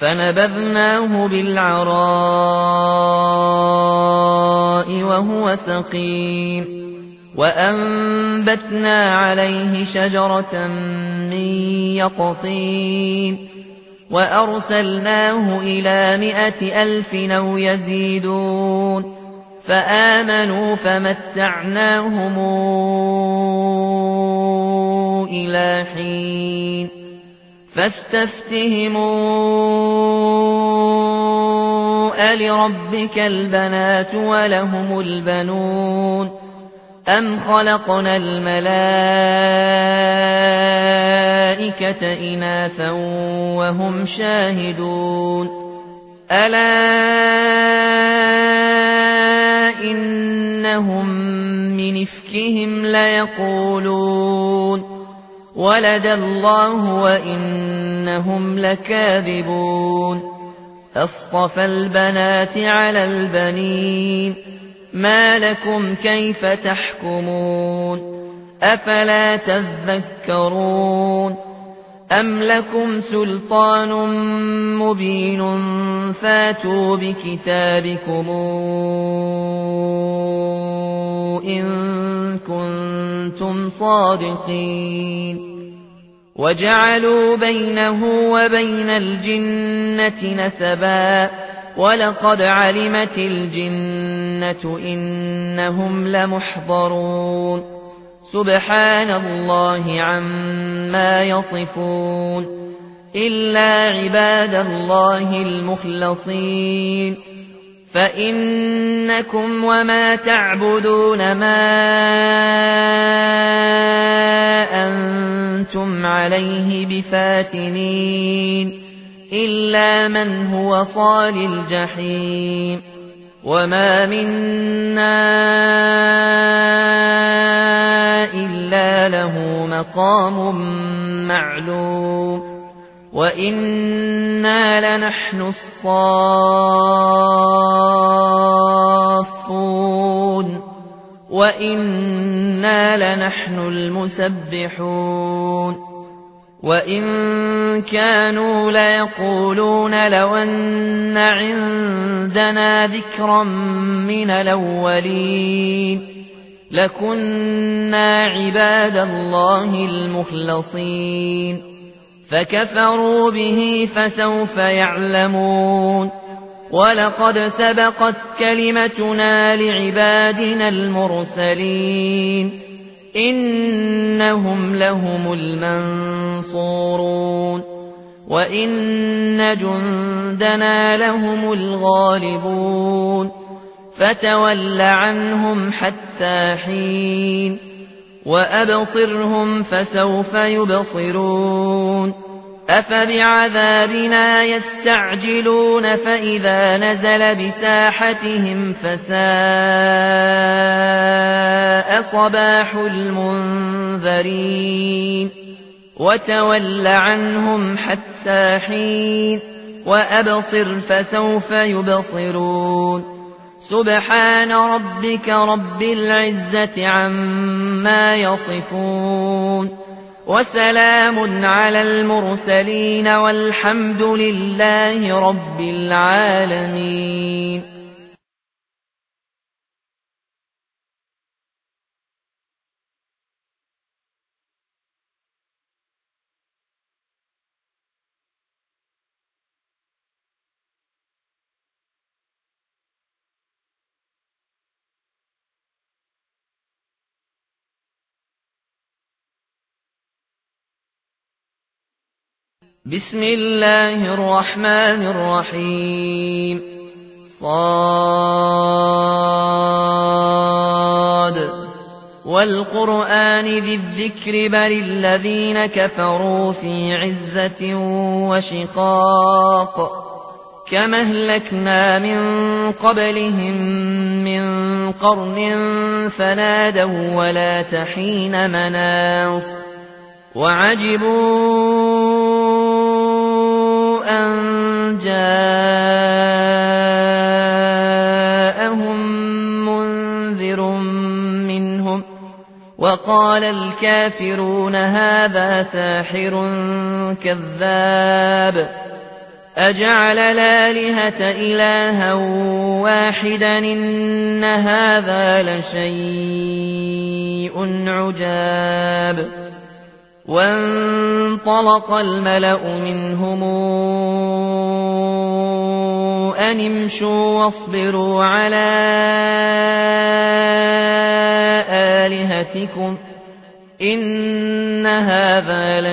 فنبذناه بالعراء وهو سقيم وأنبتنا عليه شجرة من يقطين وأرسلناه إلى 100,000 أو يزيدون فآمنوا فمتعناهم إلى حين فاستفتهموا ألربك البنات ولهم البنون أم خلقنا الملائكة إناثا وهم شاهدون ألا إنهم من إفكهم ليقولون ولد الله وإنهم لكاذبون أصطفى البنات على البنين ما لكم كيف تحكمون أفلا تذكرون أم لكم سلطان مبين فاتوا بكتابكم إن كنتم صادقين وجعلوا بينه وبين الجنة نسبا ولقد علمت الجنة إنهم لمحضرون سبحان الله عما يصفون إلا عباد الله المخلصين فإنكم وما تعبدون ما أنتم عليه بفاتنين إلا من هو صال الجحيم وما منا إلا له مقام معلوم وإنا لنحن الصافون وإنا لنحن المسبحون وإن كانوا ليقولون لو أن عندنا ذكرا من الأولين لكنا عباد الله المخلصين فكفروا به فسوف يعلمون ولقد سبقت كلمتنا لعبادنا المرسلين إنهم لهم المنصورون وإن جندنا لهم الغالبون فتول عنهم حتى حين وأبصرهم فسوف يبصرون أفبعذابنا يستعجلون فإذا نزل بساحتهم فساء صباح المنذرين وتول عنهم حتى حين وأبصر فسوف يبصرون سبحان ربك رب العزة عما يصفون وسلام على المرسلين والحمد لله رب العالمين. بسم الله الرحمن الرحيم صاد والقرآن ذي الذكر بل الذين كفروا في عزة وشقاق كما أهلكنا من قبلهم من قرن فنادوا ولا تحين مناص وعجبوا أن جاءهم منذر منهم وقال الكافرون هذا ساحر كذاب أجعل الآلهة إلها واحدا إن هذا لشيء عجاب وانطلق الملأ منهم أن امشوا واصبروا على آلهتكم إن هذا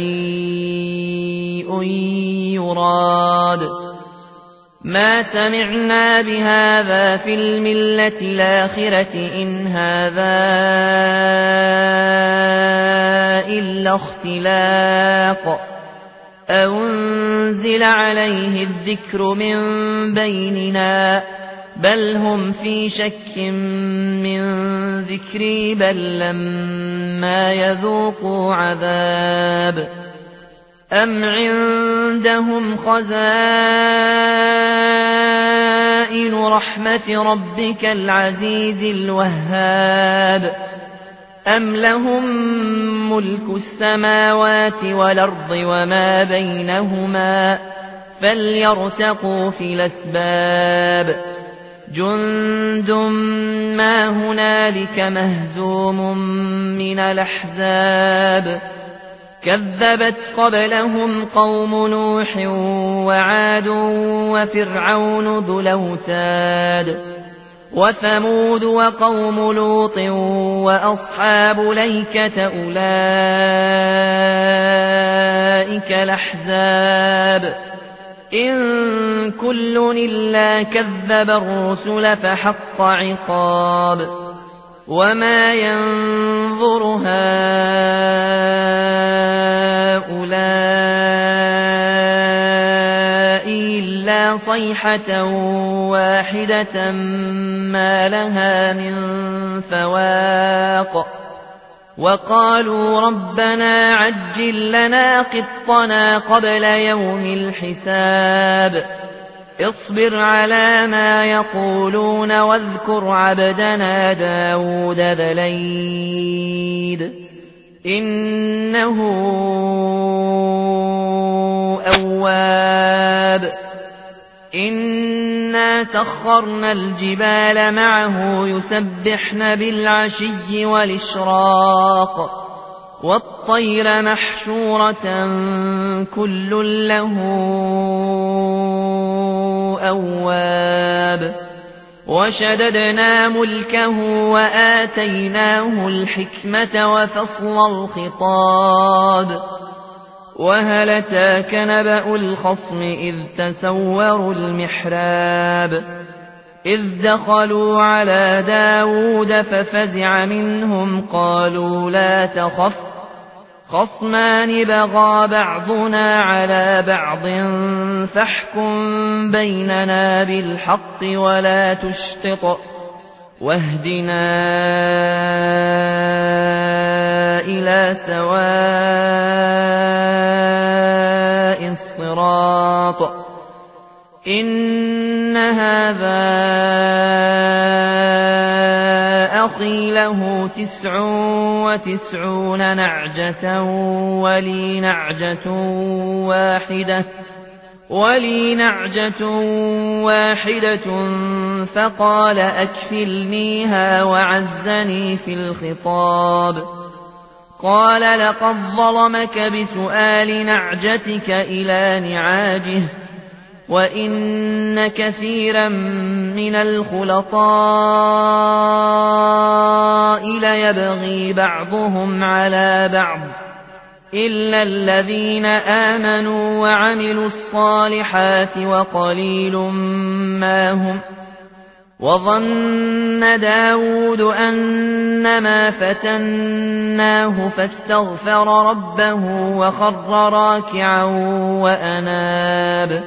لشيء يراد ما سمعنا بهذا في الملة الآخرة إن هذا إلا اختلاق أنزل عليه الذكر من بيننا بل هم في شك من ذكري بل لما يذوقوا عذاب أم عندهم خزائن رحمة ربك العزيز الوهاب أم لهم ملك السماوات والأرض وما بينهما فليرتقوا في الأسباب جند ما هنالك مهزوم من الأحزاب كذبت قبلهم قوم نوح وعاد وفرعون ذو الأوتاد وثمود وقوم لوط وأصحاب الأيكة أولئك الأحزاب إن كل إلا كذب الرسل فحق عقاب وما ينظر هؤلاء إلا صيحة واحدة ما لها من فواق وقالوا ربنا عجل لنا قطنا قبل يوم الحساب اصبر على ما يقولون واذكر عبدنا داود ذا الأيد إنه أواب إنا سخرنا الجبال معه يسبحن بالعشي والإشراق والطير محشورة كل له أواب وشددنا ملكه وآتيناه الحكمة وفصل الخطاب وهل أتاك نبأ الخصم إذ تسوروا المحراب إذ دخلوا على داود ففزع منهم قالوا لا تخف خصمان بغى بعضنا على بعض فاحكم بيننا بالحق ولا تشطط واهدنا إلى سواء الصراط إن هذا أخي له 99 نعجة ولي نعجة واحدة فقال أكفلنيها وعزني في الخطاب قال لقد ظلمك بسؤال نعجتك إلى نعاجه وإن كثيرا من الخلطاء ليبغي بعضهم على بعض إلا الذين آمنوا وعملوا الصالحات وقليل ما هم وظن داود أنما فتناه فاستغفر ربه وخر راكعا وأناب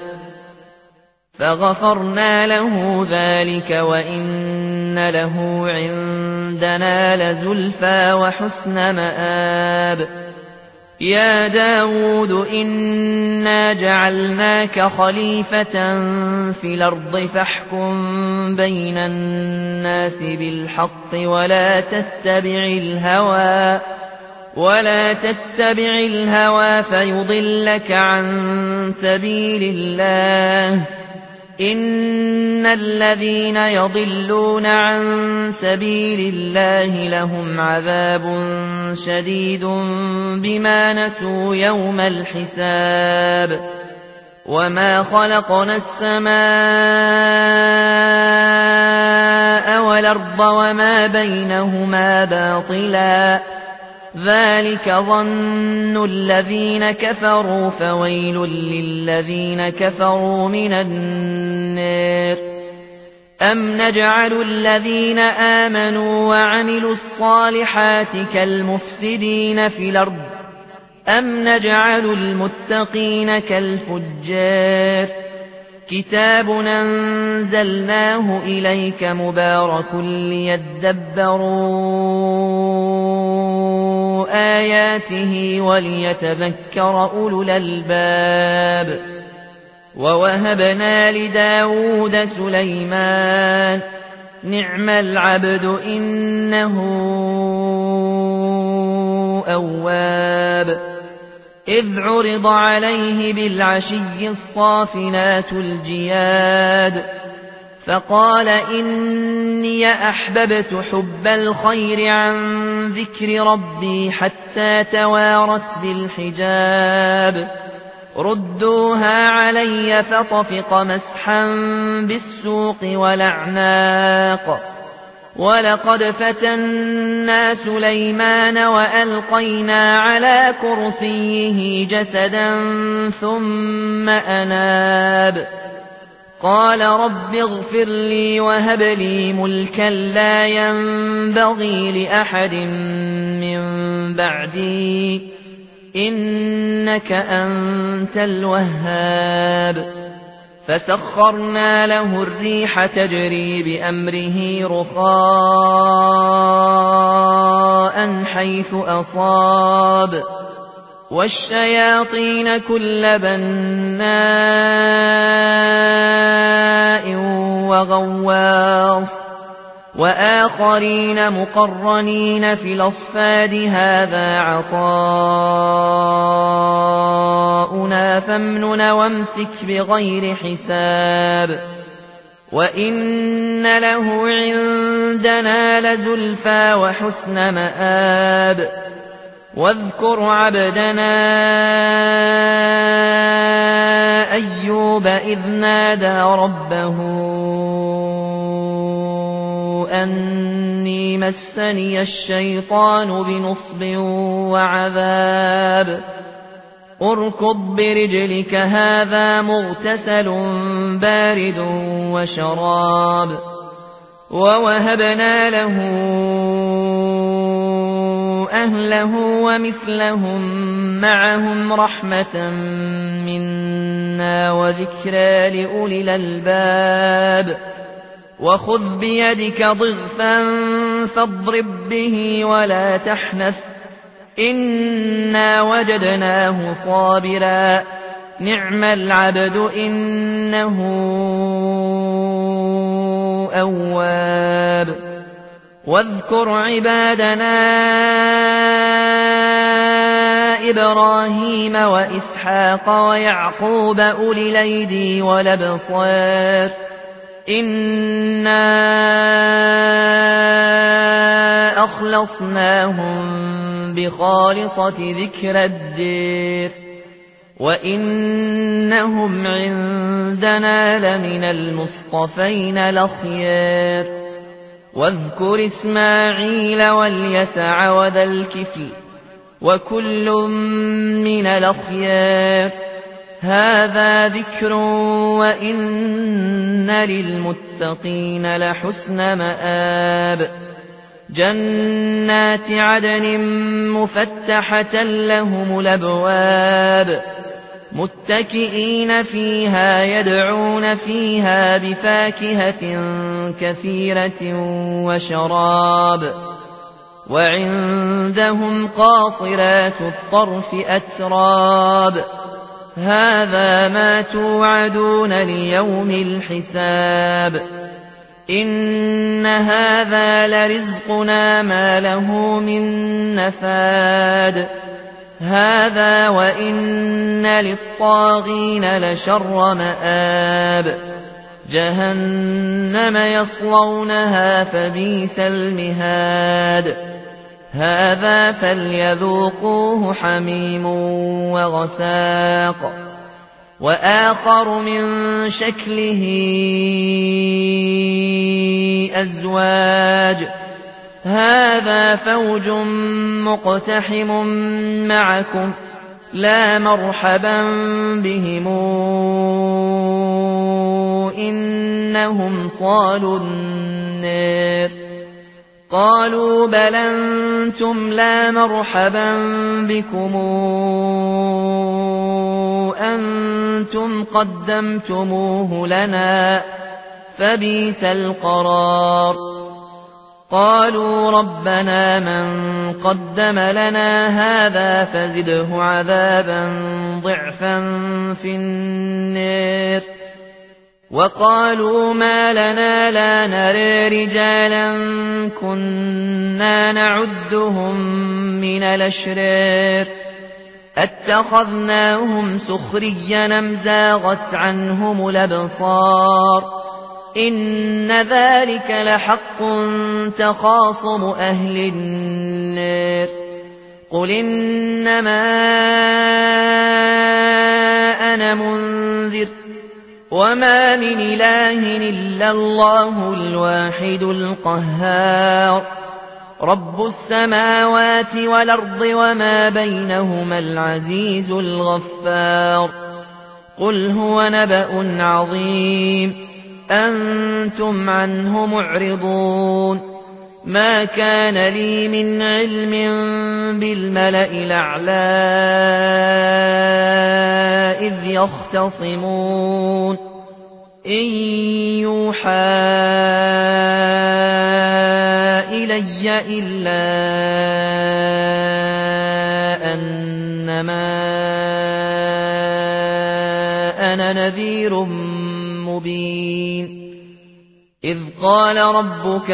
فغفرنا له ذلك وإن له عندنا لزلفى وحسن مآب يا داود إنا جعلناك خليفة في الأرض فاحكم بين الناس بالحق ولا تتبع الهوى فيضلك عن سبيل الله إن الذين يضلون عن سبيل الله لهم عذاب شديد بما نسوا يوم الحساب وما خلقنا السماء والأرض وما بينهما باطلا ذلك ظن الذين كفروا فويل للذين كفروا من النار أم نجعل الذين آمنوا وعملوا الصالحات كالمفسدين في الأرض أم نجعل المتقين كالفجار كتاب أنزلناه إليك مبارك ليدبروا آياته وليتذكر أولو الألباب ووهبنا لداود سليمان نعم العبد إنه أواب إذ عرض عليه بالعشي الصافنات الجياد فقال إني أحببت حب الخير عن ذكر ربي حتى توارت بالحجاب ردوها علي فطفق مسحا بالسوق والأعناق ولقد فتنا سليمان وألقينا على كرسيه جسدا ثم أناب قال رب اغفر لي وهب لي ملكا لا ينبغي لأحد من بعدي إنك أنت الوهاب فسخرنا له الريح تجري بأمره رخاء حيث أصاب والشياطين كل بناء وغواص وآخرين مقرنين في الأصفاد هذا عطاؤنا فامنن وامسك بغير حساب وإن له عندنا لزلفى وحسن مآب واذكر عبدنا أيوب إذ نادى ربه أني مسني الشيطان بنصب وعذاب اركض برجلك هذا مغتسل بارد وشراب ووهبنا له أهله ومثلهم معهم رحمة منا وذكرى لأولي الألباب وخذ بيدك ضغثا فاضرب به ولا تحنث إنا وجدناه صابرا نعم العبد إنه أواب واذكر عبادنا إبراهيم وإسحاق ويعقوب أولي الأيدي والأبصار إنا أخلصناهم بخالصة ذكر الدير وإنهم عندنا لمن المصطفين الأخيار واذكر إسماعيل واليسع وذا الكفل وكل من الأخيار هذا ذكر وإن للمتقين لحسن مآب جنات عدن مفتحة لهم الأبواب متكئين فيها يدعون فيها بفاكهة كثيرة وشراب وعندهم قاصرات الطرف أتراب هذا ما توعدون ليوم الحساب إن هذا لرزقنا ما له من نفاد هذا وإن للطاغين لشر مآب جهنم يصلونها فبئس المهاد هذا فليذوقوه حميم وغساق وآخر من شكله أزواج هذا فوج مقتحم معكم لا مرحبا بهم إنهم صالوا النار قالوا بل أنتم لا مرحبا بكم أنتم قدمتموه لنا فبئس القرار قالوا ربنا من قدم لنا هذا فزده عذابا ضعفا في النار وقالوا ما لنا لا نرى رجالا كنا نعدهم من الأشرار اتخذناهم سخريا أم زاغت عنهم الأبصار إن ذلك لحق تخاصم أهل النار قل إنما أنا منذر وما من إله إلا الله الواحد القهار رب السماوات والأرض وما بينهما العزيز الغفار قل هو نبأ عظيم أنتم عنه معرضون ما كان لي من علم بالملأ الأعلى إذ يختصمون إن يوحى إلي إلا أنما أنا نذير مبين إذ قال ربك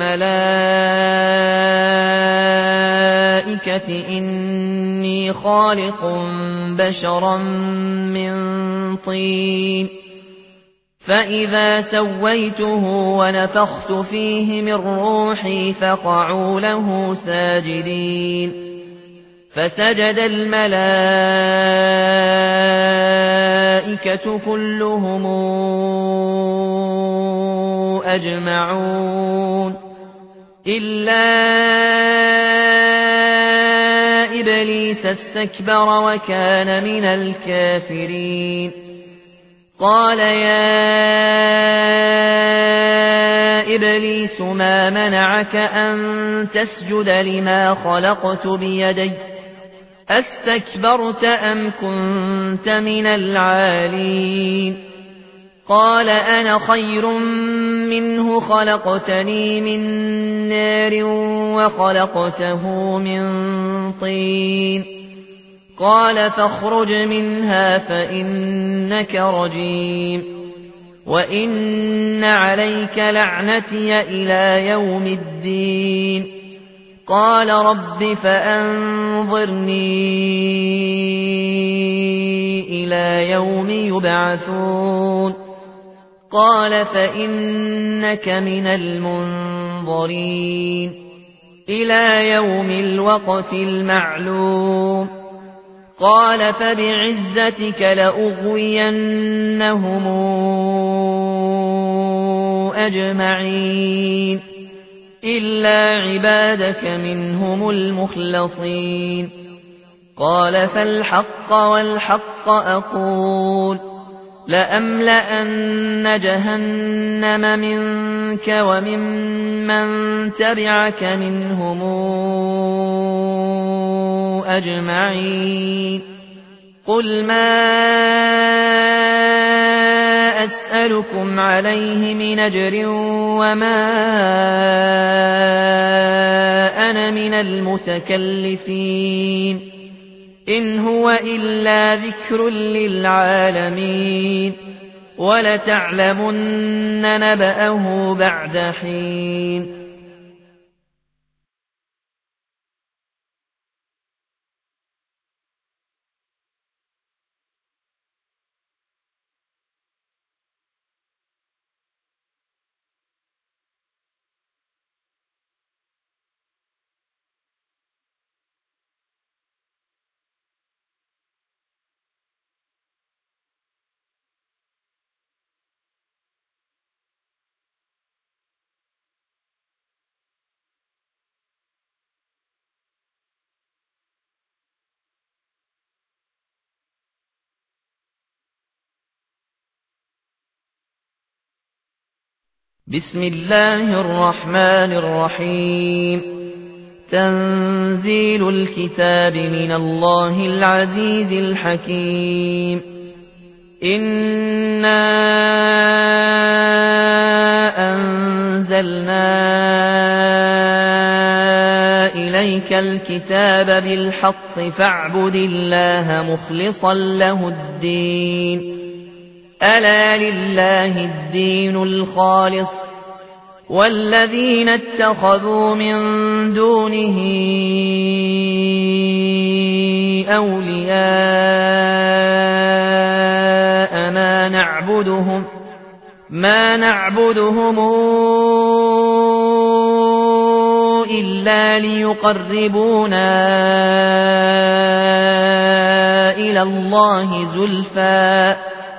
للملائكة إني خالق بشرا من طين فإذا سويته ونفخت فيه من روحي فقعوا له ساجدين فسجد الملائكة كلهم أجمعون إلا إبليس استكبر وكان من الكافرين قال يا إبليس ما منعك أن تسجد لما خلقت بيدي أستكبرت أم كنت من العالين قال أنا خير منه خلقتني من نار وخلقته من طين قال فاخرج منها فإنك رجيم وإن عليك لعنتي إلى يوم الدين قال رب فأنظرني إلى يوم يبعثون قال فإنك من المنظرين إلى يوم الوقت المعلوم قال فبعزتك لأغوينهم أجمعين إلا عبادك منهم المخلصين قال فالحق والحق أقول لأملأن جهنم منك وممن تبعك منهم أجمعين قل ما أسألكم عليه من أجر وما أنا من المتكلفين إن هو إلا ذكر للعالمين وَلَتَعْلَمُنَّ نَبَأَهُ بَعْدَ حِينٍ بسم الله الرحمن الرحيم تنزيل الكتاب من الله العزيز الحكيم إنا أنزلنا إليك الكتاب بالحق فاعبد الله مخلصا له الدين ألا لله الدين الخالص والذين اتخذوا من دونه أولياء ما نعبدهم إلا ليقربونا إلى الله زلفى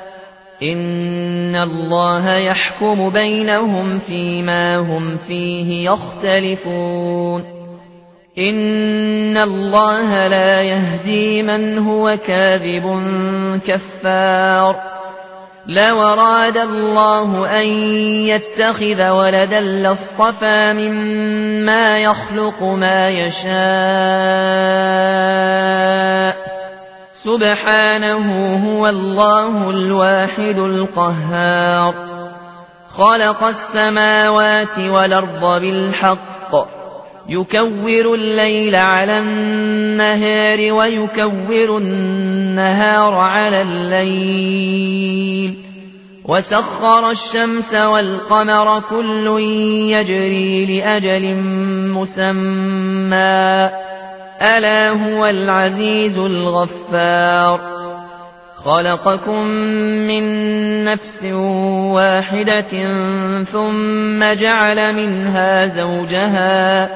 إن الله يحكم بينهم فيما هم فيه يختلفون إن الله لا يهدي من هو كاذب كفار لو أراد الله أن يتخذ ولدا لاصطفى مما يخلق ما يشاء سبحانه هو الله الواحد القهار خلق السماوات والأرض بالحق يكور الليل على النهار ويكور النهار على الليل وسخر الشمس والقمر كل يجري لأجل مسمى ألا هو العزيز الغفار خلقكم من نفس واحدة ثم جعل منها زوجها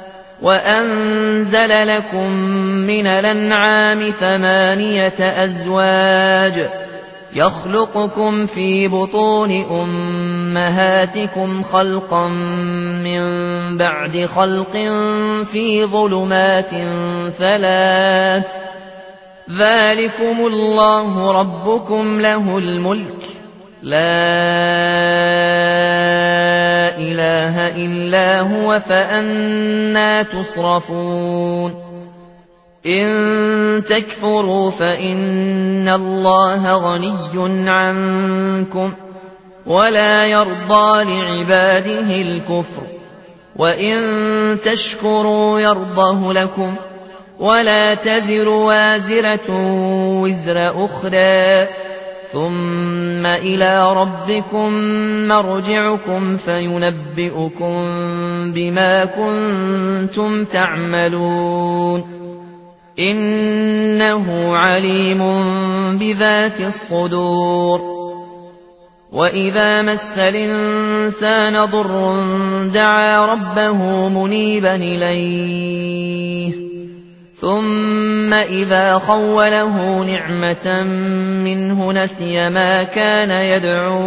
وأنزل لكم من الأنعام 8 أزواج يخلقكم في بطون أمهاتكم خلقا من بعد خلق في ظلمات 3 ذلكم الله ربكم له الملك لا إله إلا هو فأنى تصرفون إن تكفروا فإن الله غني عنكم ولا يرضى لعباده الكفر وإن تشكروا يرضه لكم ولا تزر وازرة وزر أخرى ثم إلى ربكم مرجعكم فينبئكم بما كنتم تعملون إنه عليم بذات الصدور وإذا مس الإنسان ضر دعا ربه منيبا إليه ثم إذا خوله نعمة منه نسي ما كان يدعو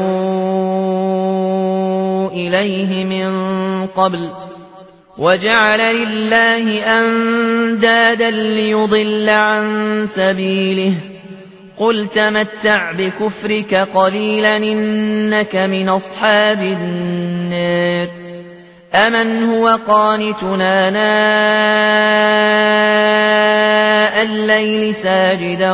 إليه من قبل وجعل لله أندادا ليضل عن سبيله قل تمتع بكفرك قليلا إنك من أصحاب النار أمن هو قانتنا ناء الليل ساجدا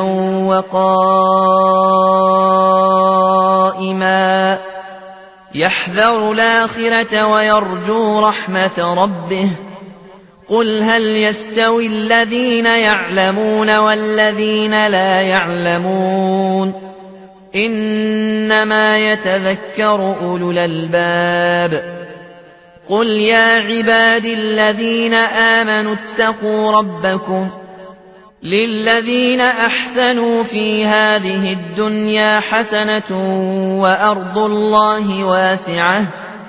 وقائما يحذر الآخرة ويرجو رحمة ربه قل هل يستوي الذين يعلمون والذين لا يعلمون إنما يتذكر أولو الألباب. قل يا عبادي الذين آمنوا اتقوا ربكم للذين أحسنوا في هذه الدنيا حسنة وأرض الله واسعة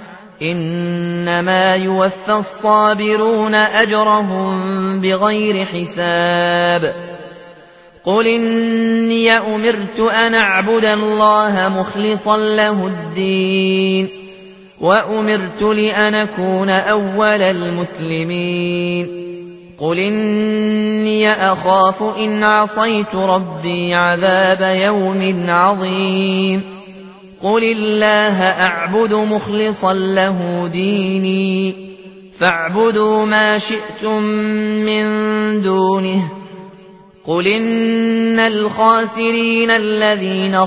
إنما يوفى الصابرون أجرهم بغير حساب. قل إني أمرت أن أعبد الله مخلصا له الدين وأمرت لأن أكون أول المسلمين. قل إني أخاف إن عصيت ربي عذاب يوم عظيم. قل الله أعبد مخلصا له ديني فاعبدوا ما شئتم من دونه. قل إن الخاسرين الذين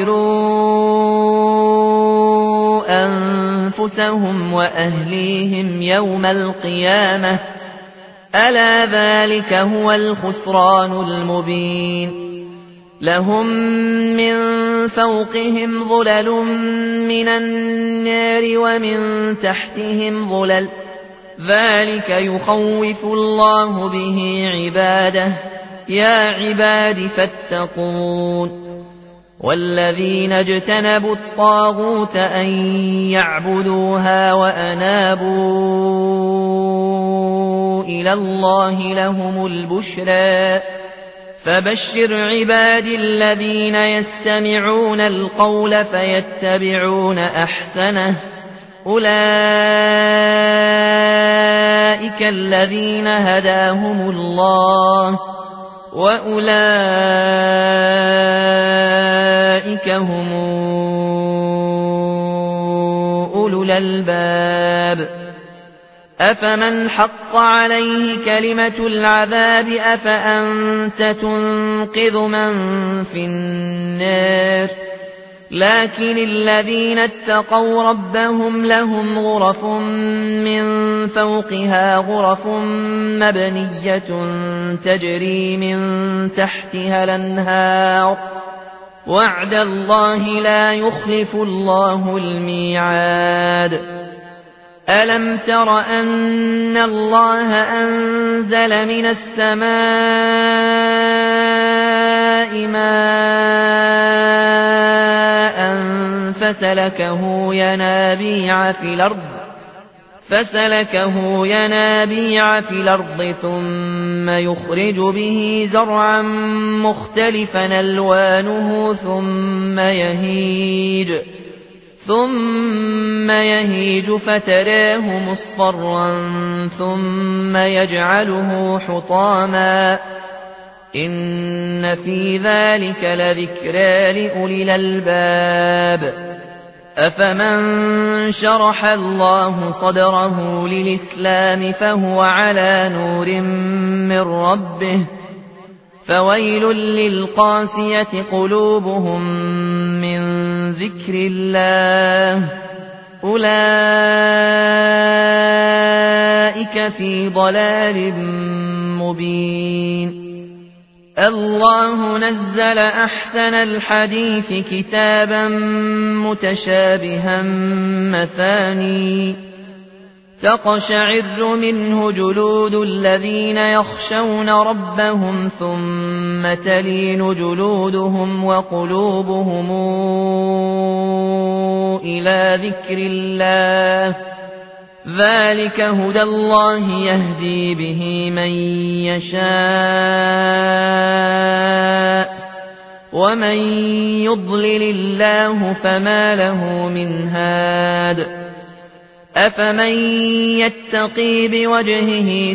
خسروا أنفسهم وأهليهم يوم القيامة ألا ذلك هو الخسران المبين. لهم من فوقهم ظلل من النار ومن تحتهم ظلل ذلك يخوف الله به عباده يا عباد فاتقون. والذين اجتنبوا الطاغوت أن يعبدوها وأنابوا إلى الله لهم البشرى فبشر عبادي الذين يستمعون القول فيتبعون أحسنه أولئك الذين هداهم الله وأولئك هم أولو الألباب. أفمن حق عليه كلمة العذاب أفأنت تنقذ من في النار. لكن الذين اتقوا ربهم لهم غرف من فوقها غرف مبنية تجري من تحتها الأنهار وعد الله لا يخلف الله الميعاد. ألم تر أن الله أنزل من السماء ماء فسلكه ينابيع في الأرض ثم يخرج به زرعا مختلفا ألوانه ثم يهيج فتراه مصفرا ثم يجعله حطاما إن في ذلك لذكرى لأولي الألباب. أفمن شرح الله صدره للإسلام فهو على نور من ربه فويل للقاسية قلوبهم من ذكر الله أولئك في ضلال مبين. الله نزل أحسن الحديث كتابا متشابها مثاني تقشعر منه جلود الذين يخشون ربهم ثم تلين جلودهم وقلوبهم إلى ذكر الله ذلك هدى الله يهدي به من يشاء ومن يضلل الله فما له من هاد. أفمن يتقي بوجهه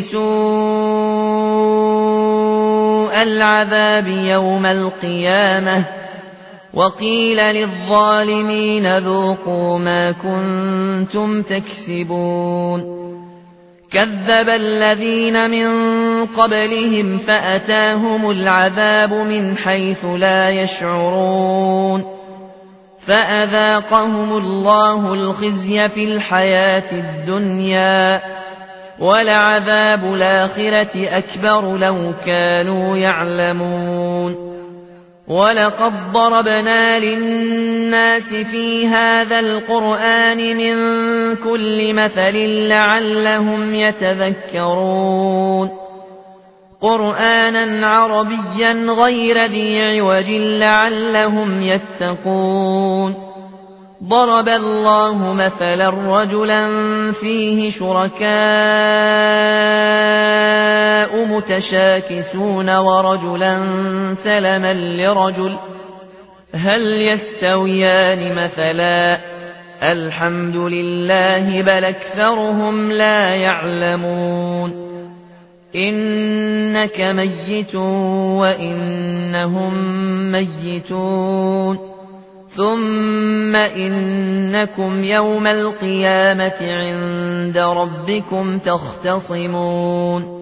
سوء العذاب يوم القيامة وقيل للظالمين ذوقوا ما كنتم تكسبون. كذب الذين من قبلهم فأتاهم العذاب من حيث لا يشعرون فأذاقهم الله الخزي في الحياة الدنيا ولعذاب الآخرة أكبر لو كانوا يعلمون. ولقد ضربنا للناس في هذا القرآن من كل مثل لعلهم يتذكرون قرآنا عربيا غير ذي عوج لعلهم يتقون ضرب الله مثلا رجلا فيه شركاء متشاكسون ورجلا سلما لرجل هل يستويان مثلا الحمد لله بل أكثرهم لا يعلمون إنك ميت وإنهم ميتون ثم إنكم يوم القيامة عند ربكم تختصمون